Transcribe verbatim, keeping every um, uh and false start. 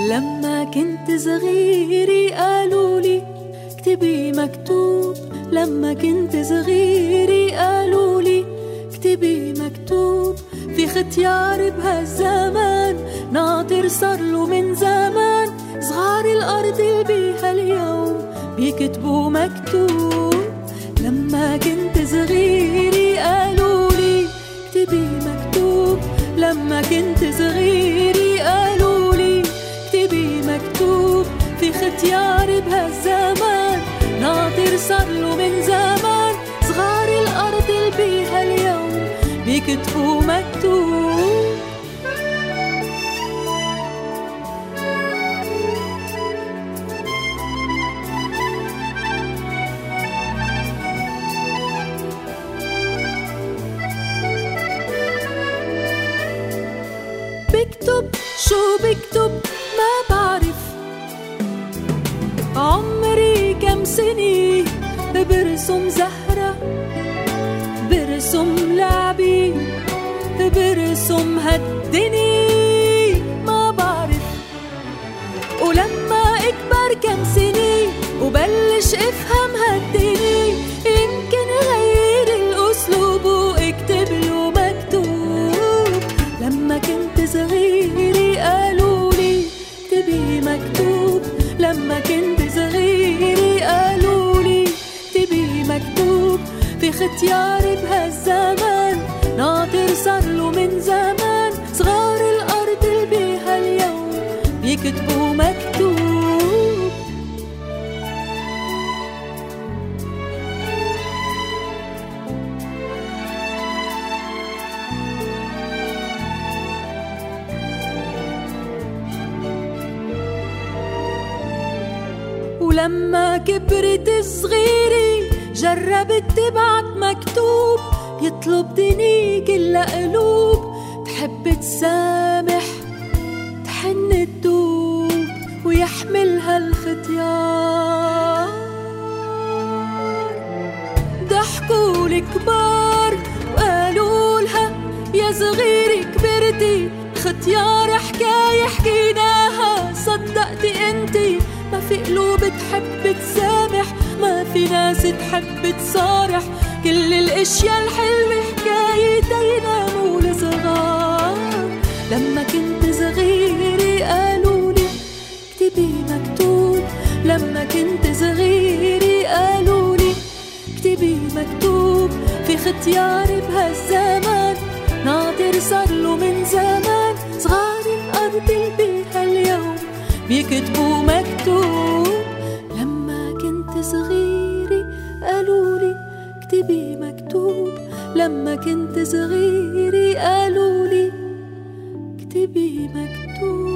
لما كنت صغيري قالولي اكتبي مكتوب. لما كنت صغيري قالولي اكتبي مكتوب. في ختيار بهالزمان ناطر صارله من زمان. صغار الأرض اللي بيها اليوم بيكتبوا مكتوب. لما كنت صغيري قالولي اكتبي مكتوب. لما كنت صغيري قالولي اكتبي مكتوب. في ختيار بهالزمان ناطر صارله من زمان. صغار الأرض اللي بيها اليوم بيكتبوا مكتوب. بكتب شو بكتب ما بعرف. عمري كم سنة برسم زهرة، برسم لعبي، برسم هالدنيا ما بعرف. ولما اكبر كم سنة وبلش افهم هالدنيا يمكن غير الاسلوب واكتب له مكتوب. لما كنت صغيري قالولي اكتبي مكتوب. لما كنت صغيري قالولي اكتبي مكتوب. في ختيار بهالزمان ناطر صارله من زمان. صغار الأرض اللي بيها اليوم بيكتبوا مكتوب. ولما كبرت صغيري جربت تبعت مكتوب. يطلب دني كل قلوب تحب تسامح تحن تدوب ويحمل هالختيار. ضحكوا الكبار وقالوا لها يا صغيري كبرتي. ختيار حكاية حكيناها صدقتي انتي. ما في قلوب تحب تسامح، ما في ناس تحب تصارح. كل الاشياء الحلوة حكايتينا مو لصغار. لما كنت صغيري قالولي اكتبي مكتوب. لما كنت صغيري قالولي اكتبي مكتوب. في ختيار بهالزمان ناطر صارله من زمان. صغار الأرض اللي بيها اليوم بيكتبوا مكتوب. لما كنت صغيري قالولي اكتبي مكتوب. لما كنت صغيري قالولي اكتبي مكتوب.